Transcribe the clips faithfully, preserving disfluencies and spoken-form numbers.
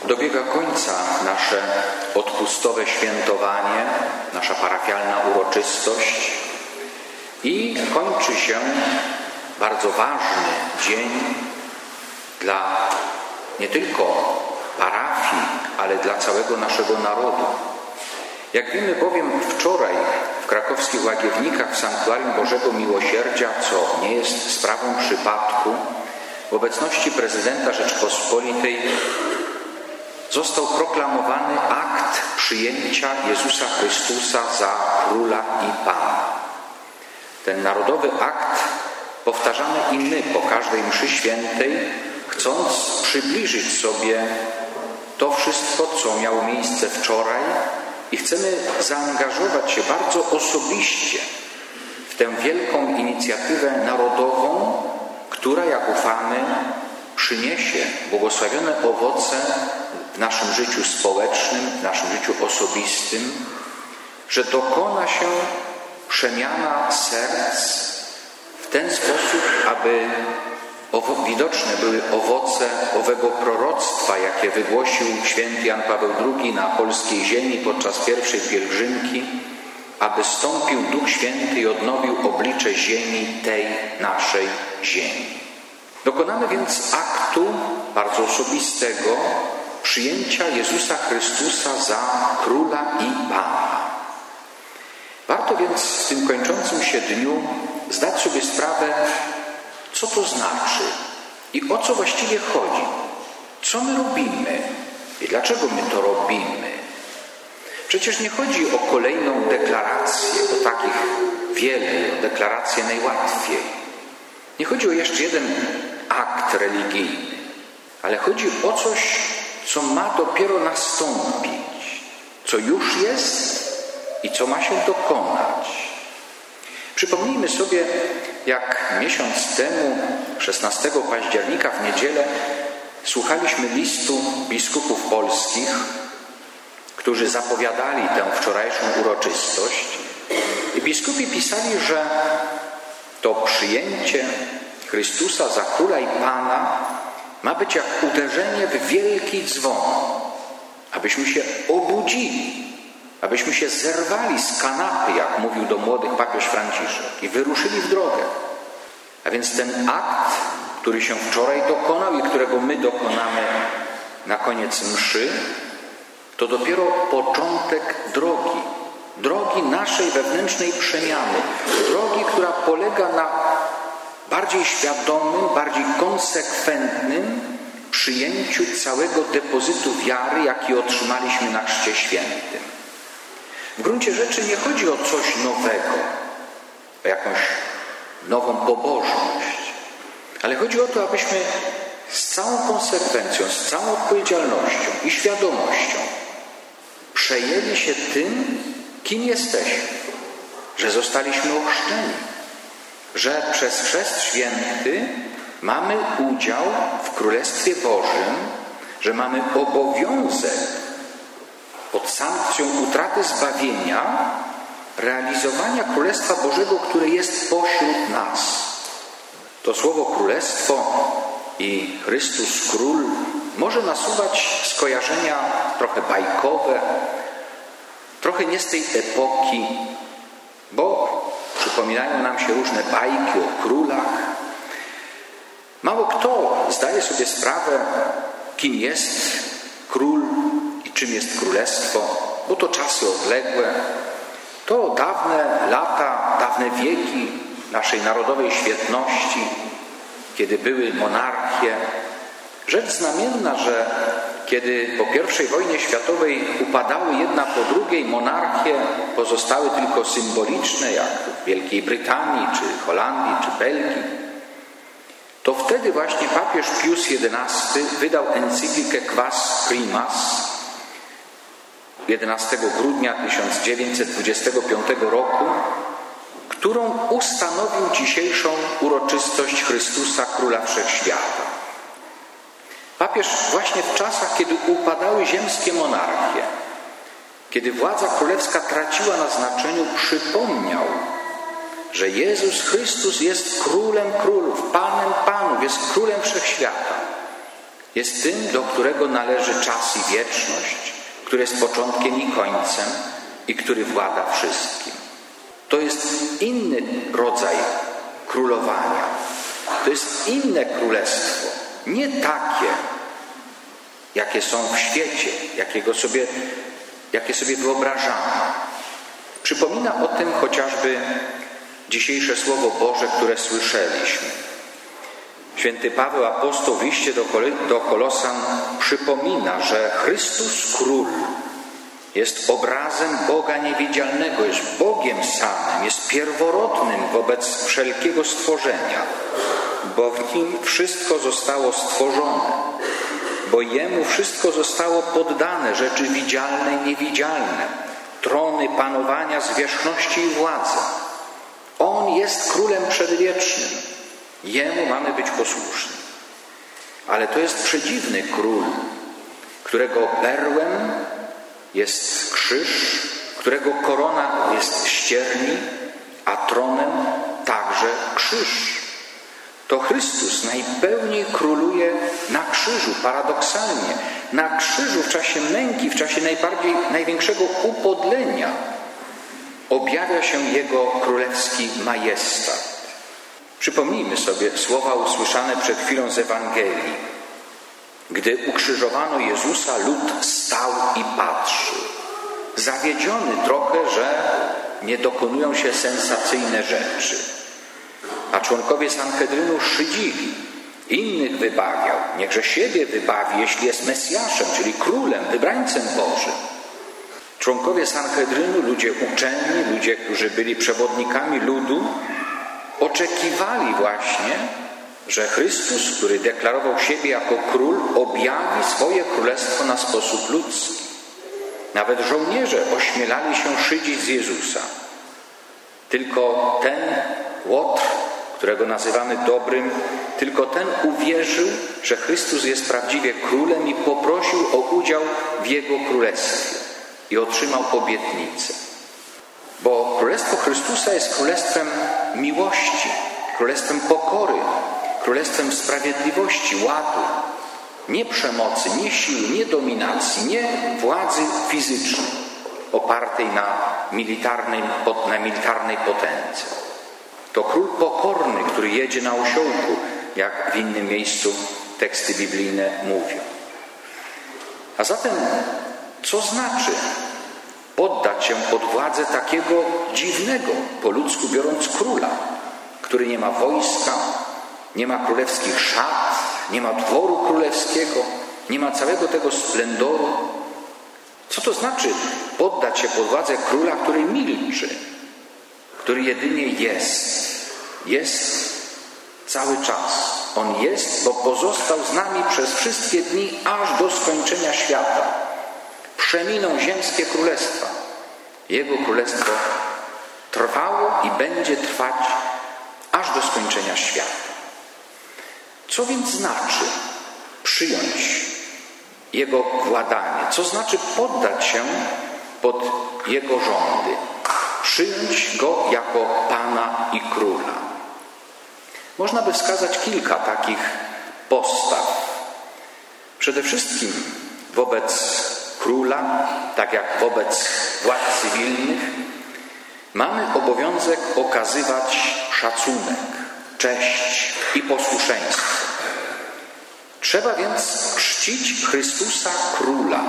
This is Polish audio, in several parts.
Dobiega końca nasze odpustowe świętowanie, nasza parafialna uroczystość i kończy się bardzo ważny dzień dla nie tylko parafii, ale dla całego naszego narodu. Jak wiemy bowiem, wczoraj w krakowskich Łagiewnikach w Sanktuarium Bożego Miłosierdzia, co nie jest sprawą przypadku, w obecności prezydenta Rzeczpospolitej został proklamowany akt przyjęcia Jezusa Chrystusa za Króla i Pana. Ten narodowy akt powtarzamy i my po każdej mszy świętej, chcąc przybliżyć sobie to wszystko, co miało miejsce wczoraj, i chcemy zaangażować się bardzo osobiście w tę wielką inicjatywę narodową, która, jak ufamy, przyniesie błogosławione owoce w naszym życiu społecznym, w naszym życiu osobistym, że dokona się przemiana serc w ten sposób, aby widoczne były owoce owego proroctwa, jakie wygłosił święty Jan Paweł drugi na polskiej ziemi podczas pierwszej pielgrzymki, aby stąpił Duch Święty i odnowił oblicze ziemi, tej naszej ziemi. Dokonamy więc aktu bardzo osobistego przyjęcia Jezusa Chrystusa za Króla i Pana. Warto więc w tym kończącym się dniu zdać sobie sprawę, co to znaczy i o co właściwie chodzi. Co my robimy i dlaczego my to robimy? Przecież nie chodzi o kolejną deklarację, bo takich wiele, o deklarację najłatwiej. Nie chodzi o jeszcze jeden akt religijny, ale chodzi o coś, co ma dopiero nastąpić, co już jest i co ma się dokonać. Przypomnijmy sobie, jak miesiąc temu, szesnastego października w niedzielę, słuchaliśmy listu biskupów polskich, którzy zapowiadali tę wczorajszą uroczystość. I biskupi pisali, że to przyjęcie Chrystusa za Króla i Pana ma być jak uderzenie w wielki dzwon, abyśmy się obudzili, abyśmy się zerwali z kanapy, jak mówił do młodych papież Franciszek, i wyruszyli w drogę. A więc ten akt, który się wczoraj dokonał i którego my dokonamy na koniec mszy, to dopiero początek drogi. Drogi naszej wewnętrznej przemiany. Drogi, która polega na bardziej świadomym, bardziej konsekwentnym przyjęciu całego depozytu wiary, jaki otrzymaliśmy na Chrzcie Świętym. W gruncie rzeczy nie chodzi o coś nowego, o jakąś nową pobożność, ale chodzi o to, abyśmy z całą konsekwencją, z całą odpowiedzialnością i świadomością przejęli się tym, kim jesteśmy, że zostaliśmy ochrzczeni, że przez Chrzest Święty mamy udział w Królestwie Bożym, że mamy obowiązek pod sankcją utraty zbawienia realizowania Królestwa Bożego, które jest pośród nas. To słowo Królestwo i Chrystus Król może nasuwać skojarzenia trochę bajkowe, trochę nie z tej epoki, bo przypominają nam się różne bajki o królach. Mało kto zdaje sobie sprawę, kim jest król i czym jest królestwo, bo to czasy odległe, to dawne lata, dawne wieki naszej narodowej świetności, kiedy były monarchie. Rzecz znamienna, że kiedy po pierwszej wojnie światowej upadały jedna po drugiej, monarchie pozostały tylko symboliczne, jak w Wielkiej Brytanii, czy Holandii, czy Belgii, to wtedy właśnie papież Pius jedenasty wydał encyklikę Quas Primas jedenastego grudnia tysiąc dziewięćset dwudziestego piątego roku, którą ustanowił dzisiejszą uroczystość Chrystusa Króla Wszechświata. Papież właśnie w czasach, kiedy upadały ziemskie monarchie, kiedy władza królewska traciła na znaczeniu, przypomniał, że Jezus Chrystus jest Królem Królów, Panem Panów, jest Królem Wszechświata. Jest tym, do którego należy czas i wieczność, który jest początkiem i końcem i który włada wszystkim. To jest inny rodzaj królowania. To jest inne królestwo. Nie takie, jakie są w świecie, jakiego sobie, jakie sobie wyobrażamy. Przypomina o tym chociażby dzisiejsze Słowo Boże, które słyszeliśmy. Święty Paweł apostoł w liście do, do Kolosan przypomina, że Chrystus Król jest obrazem Boga niewidzialnego, jest Bogiem samym, jest pierworodnym wobec wszelkiego stworzenia, bo w Nim wszystko zostało stworzone, bo Jemu wszystko zostało poddane, rzeczy widzialne i niewidzialne, trony panowania, zwierzchności i władzy. On jest Królem przedwiecznym. Jemu mamy być posłuszni. Ale to jest przedziwny Król, którego berłem jest krzyż, którego korona jest ścierni, a tronem także krzyż. To Chrystus najpełniej króluje na krzyżu, paradoksalnie. Na krzyżu w czasie męki, w czasie najbardziej, największego upodlenia objawia się Jego królewski majestat. Przypomnijmy sobie słowa usłyszane przed chwilą z Ewangelii. Gdy ukrzyżowano Jezusa, lud stał i patrzył. Zawiedziony trochę, że nie dokonują się sensacyjne rzeczy. A członkowie Sanhedrynu szydzili. Innych wybawiał. Niechże siebie wybawi, jeśli jest Mesjaszem, czyli królem, wybrańcem Bożym. Członkowie Sanhedrynu, ludzie uczeni, ludzie, którzy byli przewodnikami ludu, oczekiwali właśnie, że Chrystus, który deklarował siebie jako król, objawi swoje królestwo na sposób ludzki. Nawet żołnierze ośmielali się szydzić z Jezusa. Tylko ten Łotr, którego nazywamy dobrym, tylko ten uwierzył, że Chrystus jest prawdziwie królem i poprosił o udział w Jego królestwie i otrzymał obietnicę. Bo Królestwo Chrystusa jest królestwem miłości, królestwem pokory, królestwem sprawiedliwości, ładu, nie przemocy, nie siły, nie dominacji, nie władzy fizycznej opartej na militarnej, na militarnej potędze. To król pokorny, który jedzie na osiołku, jak w innym miejscu teksty biblijne mówią. A zatem co znaczy poddać się pod władzę takiego dziwnego, po ludzku biorąc, króla, który nie ma wojska, nie ma królewskich szat, nie ma dworu królewskiego, nie ma całego tego splendoru? Co to znaczy poddać się pod władzę króla, który milczy, który jedynie jest, jest cały czas. On jest, bo pozostał z nami przez wszystkie dni, aż do skończenia świata. Przeminą ziemskie królestwa. Jego królestwo trwało i będzie trwać aż do skończenia świata. Co więc znaczy przyjąć Jego władanie? Co znaczy poddać się pod Jego rządy? Przyjąć Go jako Pana i Króla. Można by wskazać kilka takich postaw. Przede wszystkim wobec króla, tak jak wobec władz cywilnych, mamy obowiązek okazywać szacunek, cześć i posłuszeństwo. Trzeba więc czcić Chrystusa Króla,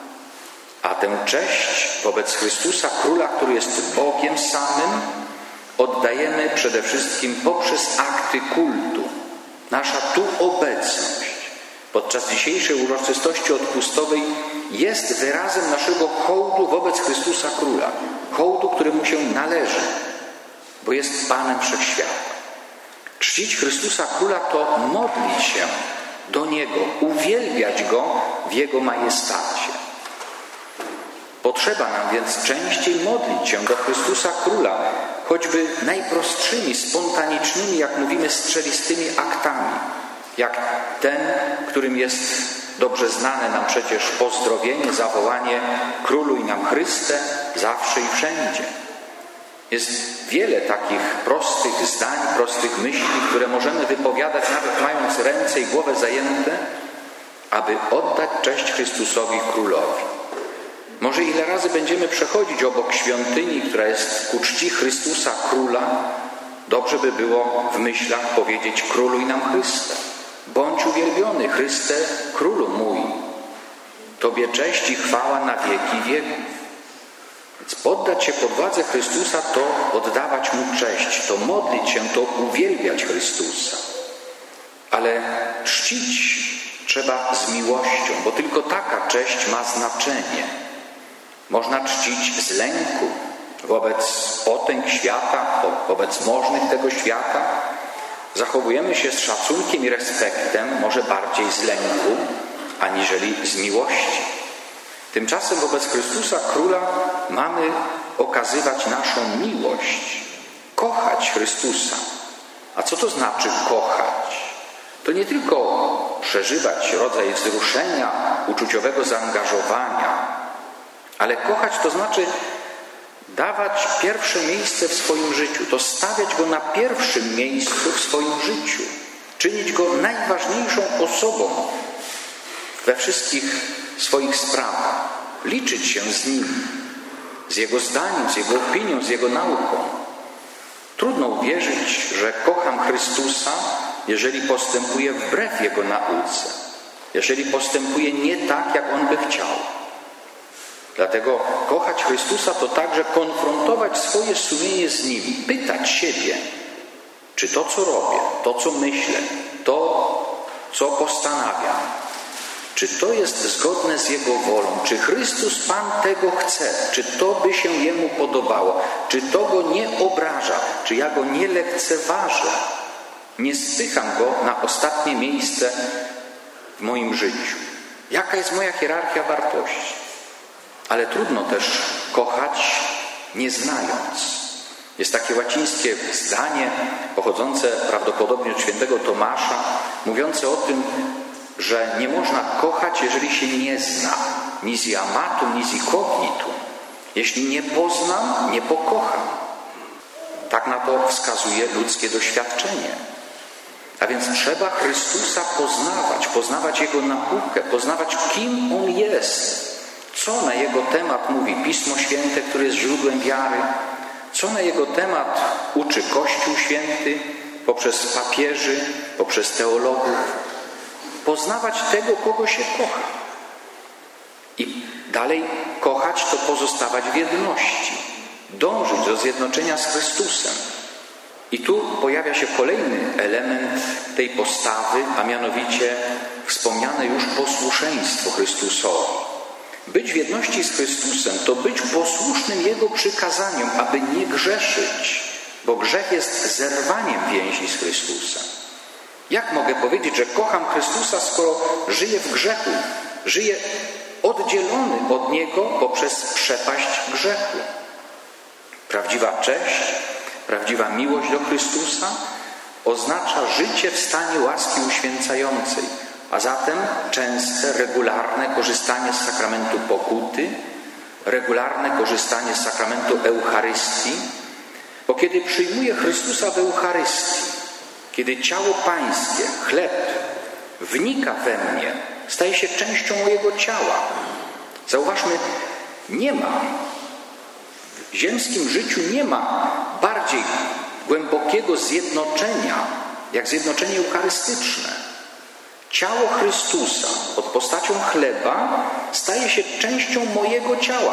a tę cześć wobec Chrystusa Króla, który jest Bogiem samym, oddajemy przede wszystkim poprzez akty kultu. Nasza tu obecność podczas dzisiejszej uroczystości odpustowej jest wyrazem naszego hołdu wobec Chrystusa Króla. Hołdu, który mu się należy, bo jest Panem Wszechświata. Czcić Chrystusa Króla to modlić się do Niego, uwielbiać Go w Jego majestacie. Potrzeba nam więc częściej modlić się do Chrystusa Króla, choćby najprostszymi, spontanicznymi, jak mówimy, strzelistymi aktami, jak ten, którym jest dobrze znane nam przecież pozdrowienie, zawołanie Króluj nam Chryste zawsze i wszędzie. Jest wiele takich prostych zdań, prostych myśli, które możemy wypowiadać nawet mając ręce i głowę zajęte, aby oddać cześć Chrystusowi Królowi. Może ile razy będziemy przechodzić obok świątyni, która jest ku czci Chrystusa Króla, dobrze by było w myślach powiedzieć: króluj nam Chryste, bądź uwielbiony Chryste, Królu mój. Tobie cześć i chwała na wieki wieków. Więc poddać się pod władzę Chrystusa to oddawać Mu cześć, to modlić się, to uwielbiać Chrystusa. Ale czcić trzeba z miłością, bo tylko taka cześć ma znaczenie. Można czcić z lęku wobec potęg świata, wobec możnych tego świata. Zachowujemy się z szacunkiem i respektem, może bardziej z lęku, aniżeli z miłości. Tymczasem wobec Chrystusa Króla mamy okazywać naszą miłość, kochać Chrystusa. A co to znaczy kochać? To nie tylko przeżywać rodzaj wzruszenia, uczuciowego zaangażowania, ale kochać to znaczy dawać pierwsze miejsce w swoim życiu, to stawiać Go na pierwszym miejscu w swoim życiu, czynić Go najważniejszą osobą we wszystkich swoich sprawach, liczyć się z Nim, z Jego zdaniem, z Jego opinią, z Jego nauką. Trudno uwierzyć, że kocham Chrystusa, jeżeli postępuję wbrew Jego nauce, jeżeli postępuję nie tak, jak On by chciał. Dlatego kochać Chrystusa to także konfrontować swoje sumienie z Nim, pytać siebie, czy to, co robię, to, co myślę, to, co postanawiam, czy to jest zgodne z Jego wolą, czy Chrystus Pan tego chce, czy to by się Jemu podobało, czy to Go nie obraża, czy ja Go nie lekceważę, nie spycham Go na ostatnie miejsce w moim życiu. Jaka jest moja hierarchia wartości? Ale trudno też kochać nie znając. Jest takie łacińskie zdanie pochodzące prawdopodobnie od świętego Tomasza, mówiące o tym, że nie można kochać, jeżeli się nie zna. Nisi amatum, nisi cognitum. Jeśli nie poznam, nie pokocham. Tak na to wskazuje ludzkie doświadczenie. A więc trzeba Chrystusa poznawać, poznawać Jego naukę, poznawać, kim On jest. Co na Jego temat mówi Pismo Święte, które jest źródłem wiary? Co na Jego temat uczy Kościół Święty poprzez papieży, poprzez teologów? Poznawać tego, kogo się kocha. I dalej kochać to pozostawać w jedności. Dążyć do zjednoczenia z Chrystusem. I tu pojawia się kolejny element tej postawy, a mianowicie wspomniane już posłuszeństwo Chrystusowi. Być w jedności z Chrystusem to być posłusznym Jego przykazaniom, aby nie grzeszyć, bo grzech jest zerwaniem więzi z Chrystusem. Jak mogę powiedzieć, że kocham Chrystusa, skoro żyję w grzechu, żyję oddzielony od Niego poprzez przepaść grzechu? Prawdziwa cześć, prawdziwa miłość do Chrystusa oznacza życie w stanie łaski uświęcającej, a zatem częste, regularne korzystanie z sakramentu pokuty, regularne korzystanie z sakramentu Eucharystii, bo kiedy przyjmuję Chrystusa w Eucharystii, kiedy ciało Pańskie, chleb, wnika we mnie, staje się częścią mojego ciała. Zauważmy, nie ma, w ziemskim życiu nie ma bardziej głębokiego zjednoczenia, jak zjednoczenie eucharystyczne. Ciało Chrystusa pod postacią chleba staje się częścią mojego ciała.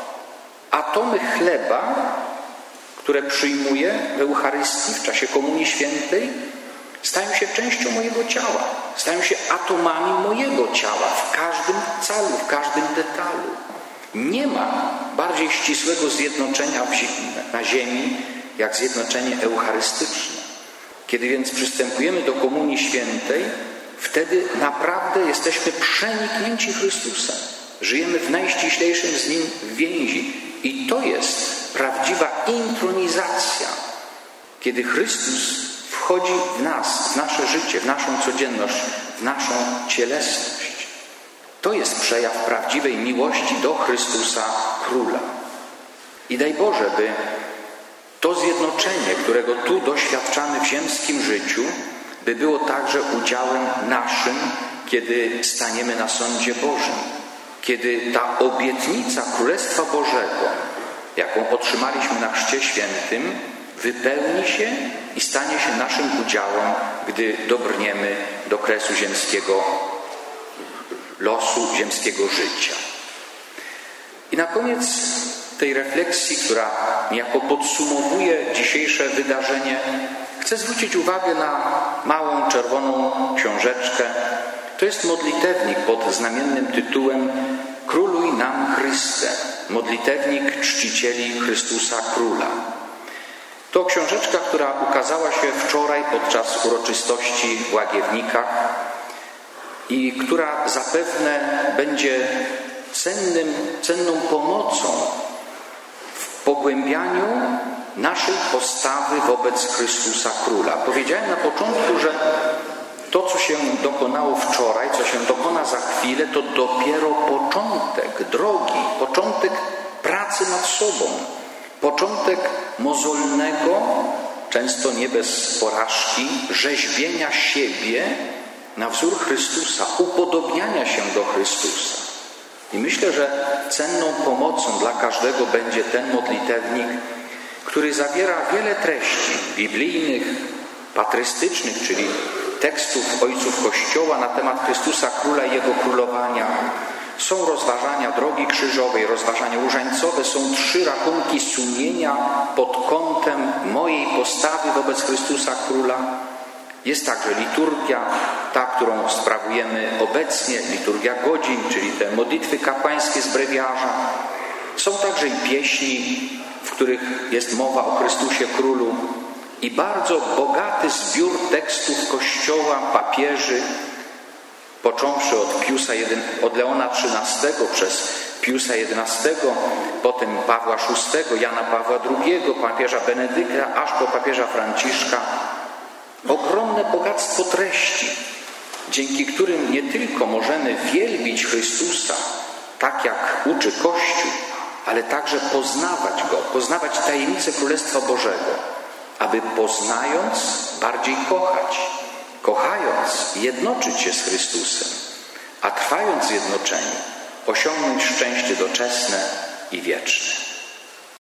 Atomy chleba, które przyjmuję w Eucharystii, w czasie Komunii Świętej, stają się częścią mojego ciała. Stają się atomami mojego ciała w każdym calu, w każdym detalu. Nie ma bardziej ścisłego zjednoczenia na ziemi, jak zjednoczenie eucharystyczne. Kiedy więc przystępujemy do Komunii Świętej, wtedy naprawdę jesteśmy przeniknięci Chrystusem. Żyjemy w najściślejszym z Nim więzi. I to jest prawdziwa intronizacja. Kiedy Chrystus wchodzi w nas, w nasze życie, w naszą codzienność, w naszą cielesność. To jest przejaw prawdziwej miłości do Chrystusa Króla. I daj Boże, by to zjednoczenie, którego tu doświadczamy w ziemskim życiu, by było także udziałem naszym, kiedy staniemy na sądzie Bożym, kiedy ta obietnica Królestwa Bożego, jaką otrzymaliśmy na Chrzcie Świętym, wypełni się i stanie się naszym udziałem, gdy dobrniemy do kresu ziemskiego losu, ziemskiego życia. I na koniec tej refleksji, która niejako podsumowuje dzisiejsze wydarzenie, chcę zwrócić uwagę na małą czerwoną książeczkę. To jest modlitewnik pod znamiennym tytułem Króluj nam Chryste, modlitewnik czcicieli Chrystusa Króla. To książeczka, która ukazała się wczoraj podczas uroczystości w Łagiewnikach i która zapewne będzie cennym, cenną pomocą w pogłębianiu naszej postawy wobec Chrystusa Króla. Powiedziałem na początku, że to, co się dokonało wczoraj, co się dokona za chwilę, to dopiero początek drogi, początek pracy nad sobą, początek mozolnego, często nie bez porażki, rzeźbienia siebie na wzór Chrystusa, upodobniania się do Chrystusa. I myślę, że cenną pomocą dla każdego będzie ten modlitewnik, który zawiera wiele treści biblijnych, patrystycznych, czyli tekstów ojców Kościoła na temat Chrystusa Króla i Jego królowania. Są rozważania drogi krzyżowej, rozważania różańcowe, są trzy rachunki sumienia pod kątem mojej postawy wobec Chrystusa Króla. Jest także liturgia, ta, którą sprawujemy obecnie, liturgia godzin, czyli te modlitwy kapłańskie z brewiarza. Są także i pieśni, w których jest mowa o Chrystusie Królu i bardzo bogaty zbiór tekstów Kościoła, papieży, począwszy od, Piusa, od Leona trzynastego przez Piusa jedenastego, potem Pawła szóstego, Jana Pawła drugiego, papieża Benedykta, aż po papieża Franciszka. Ogromne bogactwo treści, dzięki którym nie tylko możemy wielbić Chrystusa, tak jak uczy Kościół, ale także poznawać Go, poznawać tajemnice Królestwa Bożego, aby poznając bardziej kochać, kochając jednoczyć się z Chrystusem, a trwając zjednoczeni osiągnąć szczęście doczesne i wieczne.